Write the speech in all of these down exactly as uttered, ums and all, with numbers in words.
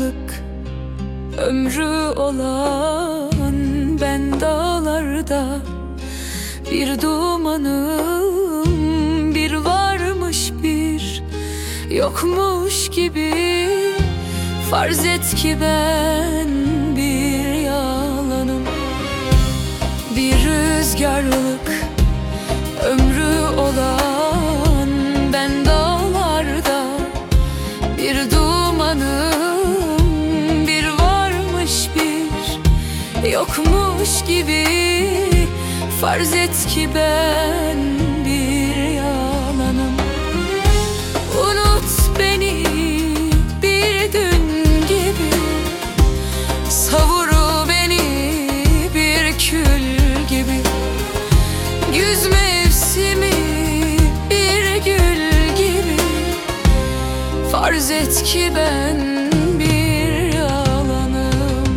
yarlık ömrü olan ben dağlarda bir dumanım, bir varmış bir yokmuş gibi. Farz et ki ben bir yalanım, bir rüzgarlık ömrü olan ben dağlarda bir dumanım, bir varmış bir yokmuş gibi. Farz et ki ben bir yalanım. Unut beni bir dün gibi, savur beni bir kül gibi. Güz mevsimi bir gül gibi. Farz et ki ben bir yalanım.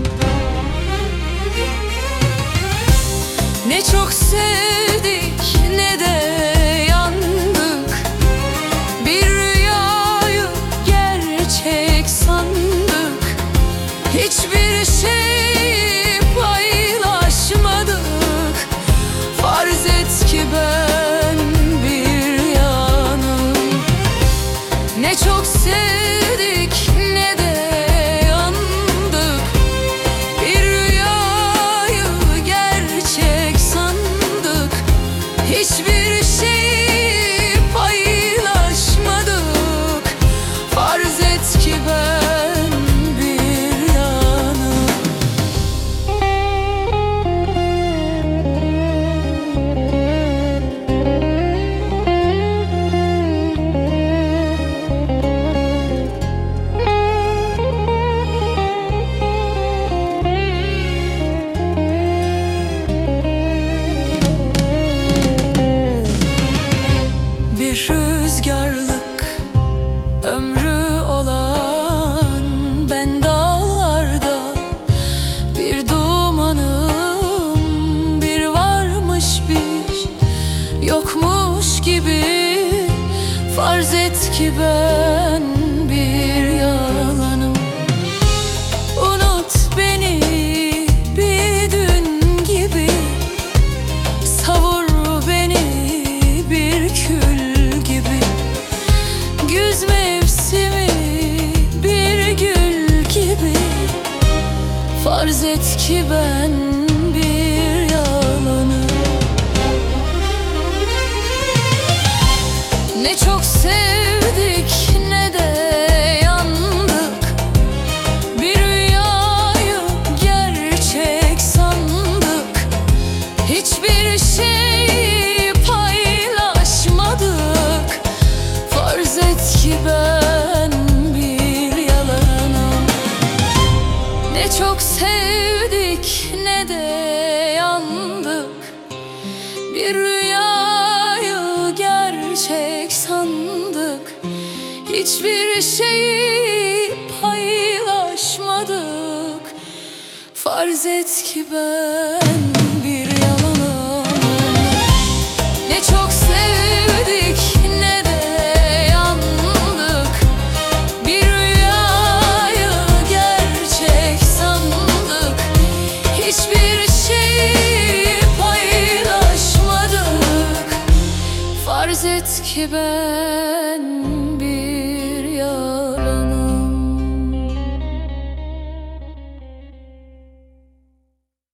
Ne çok sevdik ne de yandık, bir rüyayı gerçek sandık. Hiçbir şey paylaşmadık. Farz et ki ben bir yanım. Ne çok sevdik ne de yandık, bir rüyayı gerçek sandık. Hiçbir şey paylaşmadık. Farz et ki ben bir yanım. Bir rüzgarlık ömrü olan ben dağlarda bir dumanım, bir varmış bir yokmuş gibi. Farz et ki ben bir yalanım. Unut beni bir dün gibi, savur beni bir kül gibi. Güz mevsimi bir gül gibi. Farz et ki ben bir yalanım. Ne çok sevdik ne de yandık, bir rüyayı gerçek sandık. Hiçbir şey paylaşmadık. Farz et ki ben bir yalanım. Ne çok sevdik ne de yandık, bir rüyayı gerçek sandık. Hiçbir şeyi paylaşmadık. Farz et ki ben bir yalanım. Ne çok sevdik ne de yandık, bir rüyayı gerçek sandık. Hiçbir şeyi paylaşmadık. Farz et ki ben